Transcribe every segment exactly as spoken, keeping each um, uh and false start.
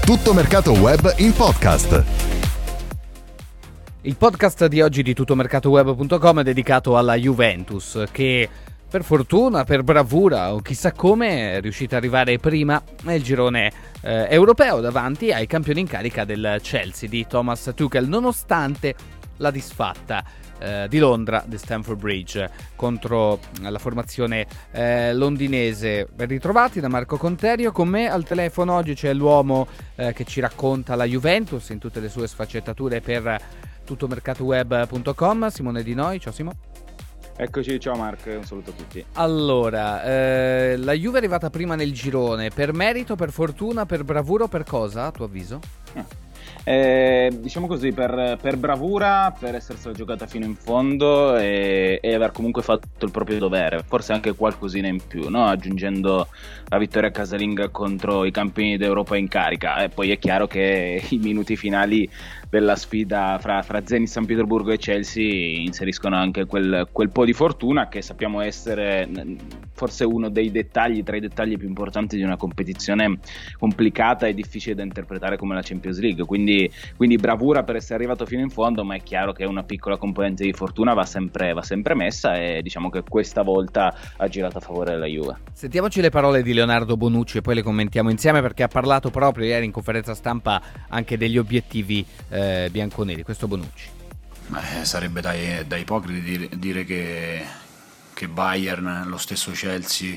Tutto Mercato Web in podcast. Il podcast di oggi di tuttomercatoweb punto com è dedicato alla Juventus, che per fortuna, per bravura o chissà come è riuscita ad arrivare prima nel girone eh, europeo davanti ai campioni in carica del Chelsea di Thomas Tuchel, nonostante la disfatta eh, di Londra, di Stamford Bridge, contro la formazione eh, londinese. Ben ritrovati da Marco Conterio. Con me al telefono oggi c'è l'uomo eh, che ci racconta la Juventus in tutte le sue sfaccettature per tuttomercatoweb punto com, Simone Di Noi. Ciao Simo. Eccoci, ciao Marco, un saluto a tutti. Allora, eh, la Juve è arrivata prima nel girone, per merito, per fortuna, per bravura o per cosa, a tuo avviso? Eh, diciamo così, per, per bravura, per essersela giocata fino in fondo e, e aver comunque fatto il proprio dovere, forse anche qualcosina in più, no? Aggiungendo la vittoria casalinga contro i campioni d'Europa in carica. E poi è chiaro che i minuti finali della sfida fra, fra Zenit San Pietroburgo e Chelsea inseriscono anche quel, quel po' di fortuna che sappiamo essere forse uno dei dettagli, tra i dettagli più importanti di una competizione complicata e difficile da interpretare come la Champions League. Quindi, quindi bravura per essere arrivato fino in fondo, ma è chiaro che una piccola componente di fortuna va sempre, va sempre messa, e diciamo che questa volta ha girato a favore della Juve. Sentiamoci le parole di Leonardo Bonucci e poi le commentiamo insieme, perché ha parlato proprio ieri in conferenza stampa anche degli obiettivi eh, bianconeri. Questo Bonucci. Eh, sarebbe da, da ipocriti dire, dire che, che Bayern, lo stesso Chelsea,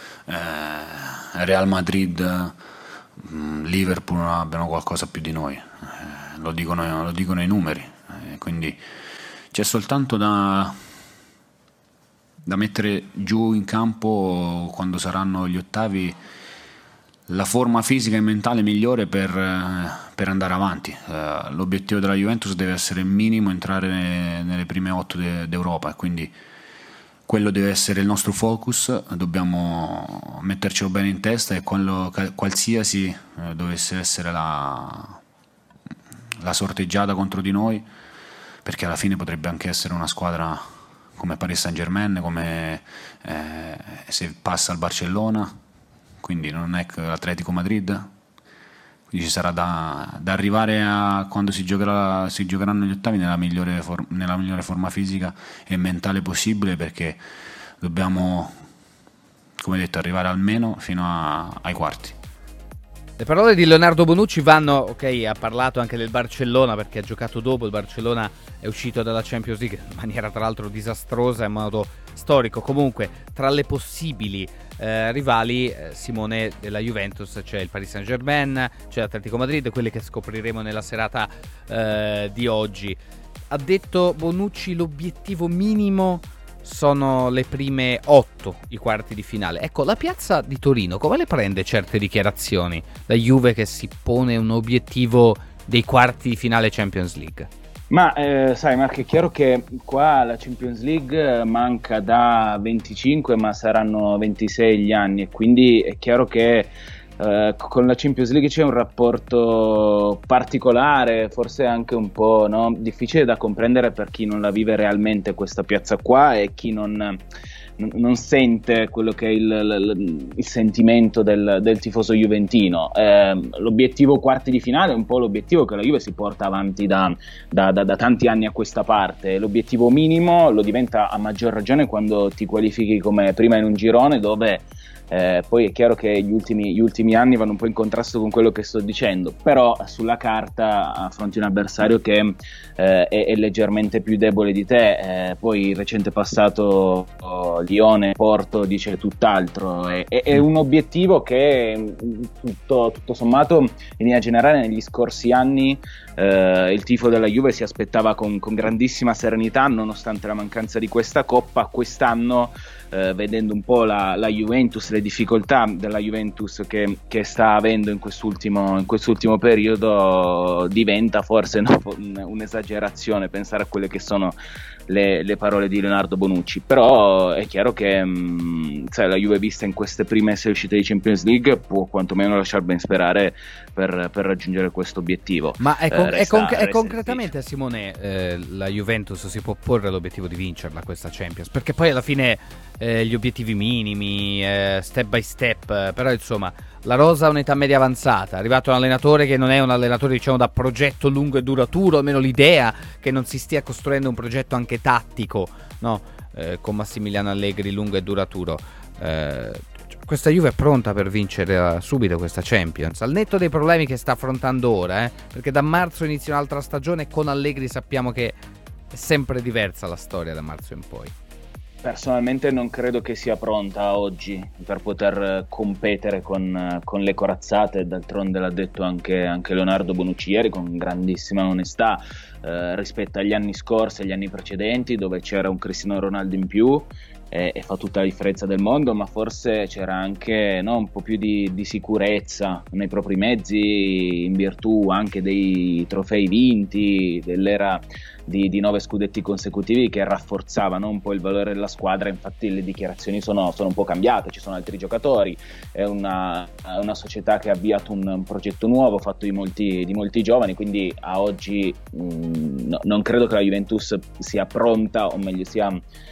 eh, Real Madrid, Liverpool abbiano qualcosa più di noi. Eh, lo dicono, lo dicono i numeri. Eh, quindi c'è soltanto da, da mettere giù in campo, quando saranno gli ottavi, la forma fisica e mentale migliore per, per andare avanti. Uh, l'obiettivo della Juventus deve essere minimo entrare nelle prime otto de, d'Europa, e quindi quello deve essere il nostro focus. Dobbiamo mettercelo bene in testa, e quello, qualsiasi uh, dovesse essere la, la sorteggiata contro di noi, perché alla fine potrebbe anche essere una squadra come Paris Saint-Germain, come eh, se passa al Barcellona, quindi non è l'Atletico Madrid. Quindi ci sarà da, da arrivare a quando si, giocherà, si giocheranno gli ottavi nella migliore, for, nella migliore forma fisica e mentale possibile, perché dobbiamo, come detto, arrivare almeno fino a, ai quarti. Le parole di Leonardo Bonucci vanno, ok, ha parlato anche del Barcellona perché ha giocato dopo. Il Barcellona è uscito dalla Champions League in maniera tra l'altro disastrosa, in modo storico. Comunque tra le possibili eh, rivali, eh, Simone, della Juventus c'è il Paris Saint-Germain, c'è l'Atletico Madrid, quelle che scopriremo nella serata eh, di oggi. Ha detto Bonucci l'obiettivo minimo sono le prime otto, i quarti di finale. Ecco, la piazza di Torino come le prende certe dichiarazioni? La Juve che si pone un obiettivo dei quarti di finale Champions League. Ma eh, sai Marco, è chiaro che qua la Champions League manca da venticinque, ma saranno ventisei gli anni, e quindi è chiaro che Uh, con la Champions League c'è un rapporto particolare, forse anche un po', no, difficile da comprendere per chi non la vive realmente questa piazza qua, e chi non, non, non sente quello che è il, il, il sentimento del, del tifoso juventino. Uh, l'obiettivo quarti di finale è un po' l'obiettivo che la Juve si porta avanti da, da, da, da tanti anni a questa parte. L'obiettivo minimo lo diventa a maggior ragione quando ti qualifichi come prima in un girone dove Eh, poi è chiaro che gli ultimi, gli ultimi anni vanno un po' in contrasto con quello che sto dicendo, però sulla carta affronti un avversario che eh, è, è leggermente più debole di te. Eh, poi il recente passato, oh, Lione, Porto dice tutt'altro. È, è, è un obiettivo che tutto, tutto sommato in linea generale negli scorsi anni eh, il tifo della Juve si aspettava con, con grandissima serenità, nonostante la mancanza di questa coppa. Quest'anno eh, vedendo un po' la, la Juventus, le difficoltà della Juventus che, che sta avendo in quest'ultimo, in quest'ultimo periodo, diventa forse no, un'esagerazione pensare a quelle che sono le, le parole di Leonardo Bonucci. Però è chiaro che mh, sai, la Juve vista in queste prime sei uscite di Champions League può quantomeno lasciar ben sperare per, per raggiungere questo obiettivo. Ma è, con- eh, resta, è, con- è concretamente, Simone, eh, la Juventus si può porre l'obiettivo di vincerla questa Champions? Perché poi alla fine eh, gli obiettivi minimi, eh, step by step, eh, però insomma la rosa ha un'età media avanzata, è arrivato un allenatore che non è un allenatore diciamo da progetto lungo e duraturo, almeno l'idea che non si stia costruendo un progetto anche tattico, no? Eh, con Massimiliano Allegri lungo e duraturo. Eh, questa Juve è pronta per vincere subito questa Champions, al netto dei problemi che sta affrontando ora, eh? Perché da marzo inizia un'altra stagione e con Allegri sappiamo che è sempre diversa la storia da marzo in poi. Personalmente non credo che sia pronta oggi per poter competere con, con le corazzate, d'altronde l'ha detto anche, anche Leonardo Bonucci ieri con grandissima onestà, eh, rispetto agli anni scorsi, agli anni precedenti dove c'era un Cristiano Ronaldo in più e, e fa tutta la differenza del mondo, ma forse c'era anche no, un po' più di, di sicurezza nei propri mezzi in virtù anche dei trofei vinti, dell'era di, di nove scudetti consecutivi che rafforzavano un po' il valore della squadra. Infatti le dichiarazioni sono, sono un po' cambiate, ci sono altri giocatori, è una, una società che ha avviato un, un progetto nuovo fatto di molti, di molti giovani, quindi a oggi mh, no, non credo che la Juventus sia pronta, o meglio sia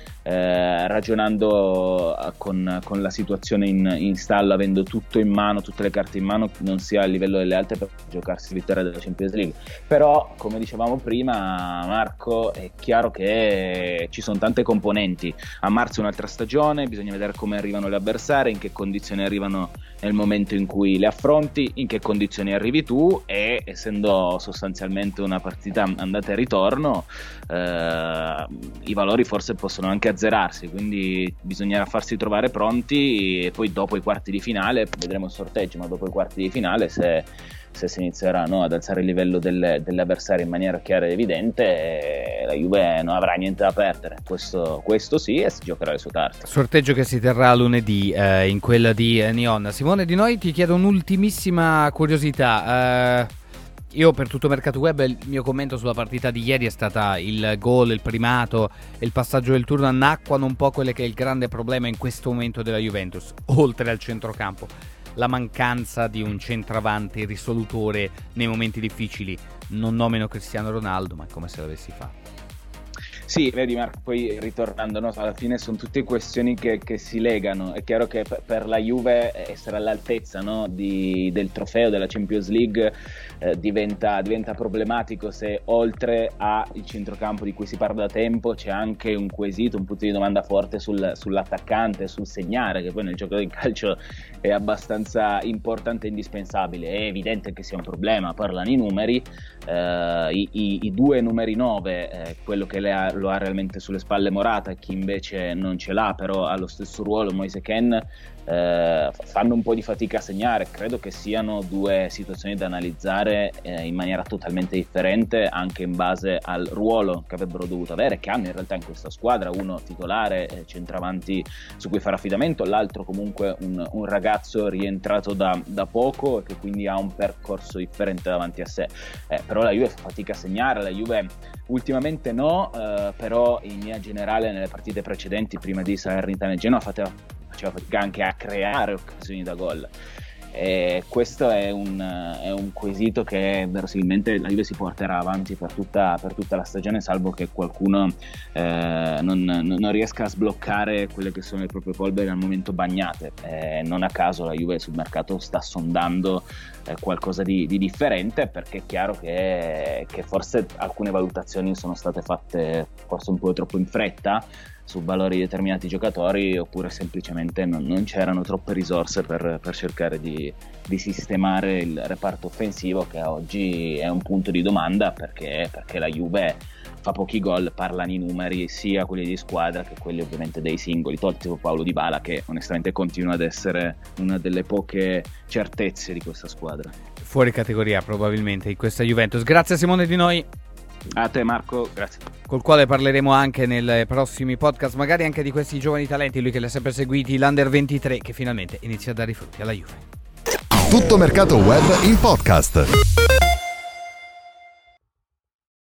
Eh, ragionando con, con la situazione in, in stallo, avendo tutto in mano, tutte le carte in mano, non sia a livello delle altre per giocarsi vittoria della Champions League. Però come dicevamo prima Marco, è chiaro che ci sono tante componenti, a marzo è un'altra stagione, bisogna vedere come arrivano le avversarie, in che condizioni arrivano nel momento in cui le affronti, in che condizioni arrivi tu, e essendo sostanzialmente una partita andata e ritorno, eh, i valori forse possono anche azzerarsi, quindi bisognerà farsi trovare pronti e poi dopo i quarti di finale vedremo il sorteggio, ma dopo i quarti di finale se, se si inizierà no, ad alzare il livello delle, delle avversarie in maniera chiara ed evidente, la Juve non avrà niente da perdere, questo, questo sì, e si giocherà le sue carte. Sorteggio che si terrà lunedì eh, in quella di eh, Nyon. Simone Di Noi, ti chiedo un'ultimissima curiosità. eh, Io per tutto Mercato Web il mio commento sulla partita di ieri è stata il gol, il primato e il passaggio del turno annacquano un po' quello che è il grande problema in questo momento della Juventus, oltre al centrocampo, la mancanza di un centravanti risolutore nei momenti difficili. Non nomino Cristiano Ronaldo, ma è come se l'avessi fatto. Sì, vedi Marco, poi ritornando, no, alla fine sono tutte questioni che, che si legano. È chiaro che per, per la Juve essere all'altezza no, di, del trofeo della Champions League eh, diventa, diventa problematico se oltre al centrocampo di cui si parla da tempo c'è anche un quesito, un punto di domanda forte sul, sull'attaccante, sul segnare, che poi nel gioco del calcio è abbastanza importante e indispensabile. È evidente che sia un problema, parlano i numeri, eh, i, i, i due numeri nove, eh, quello che le ha lo ha realmente sulle spalle Morata, chi invece non ce l'ha però ha lo stesso ruolo, Moise Kean, eh, fanno un po' di fatica a segnare. Credo che siano due situazioni da analizzare eh, in maniera totalmente differente anche in base al ruolo che avrebbero dovuto avere, che hanno in realtà in questa squadra, uno titolare, eh, centravanti su cui fare affidamento, l'altro comunque un, un ragazzo rientrato da, da poco e che quindi ha un percorso differente davanti a sé, eh, però la Juve fa fatica a segnare, la Juve ultimamente no, eh, però in linea generale nelle partite precedenti prima di Salernitana e Genoa faceva, faceva fatica anche a creare occasioni da gol. E questo è un, è un quesito che verosimilmente la Juve si porterà avanti per tutta, per tutta la stagione, salvo che qualcuno eh, non, non riesca a sbloccare quelle che sono le proprie polveri al momento bagnate. Eh, non a caso la Juve sul mercato sta sondando eh, qualcosa di, di differente, perché è chiaro che, che forse alcune valutazioni sono state fatte forse un po' troppo in fretta su valori di determinati giocatori, oppure semplicemente non, non c'erano troppe risorse per, per cercare di, di sistemare il reparto offensivo, che oggi è un punto di domanda perché, perché la Juve fa pochi gol, parlano i numeri sia quelli di squadra che quelli ovviamente dei singoli, tolto Paulo Dybala che onestamente continua ad essere una delle poche certezze di questa squadra. Fuori categoria probabilmente in questa Juventus. Grazie Simone Di Noi. A te Marco, grazie. Col quale parleremo anche nei prossimi podcast, magari anche di questi giovani talenti, lui che li ha sempre seguiti, l'Under ventitré che finalmente inizia a dare i frutti alla Juve. Tutto Mercato Web in podcast.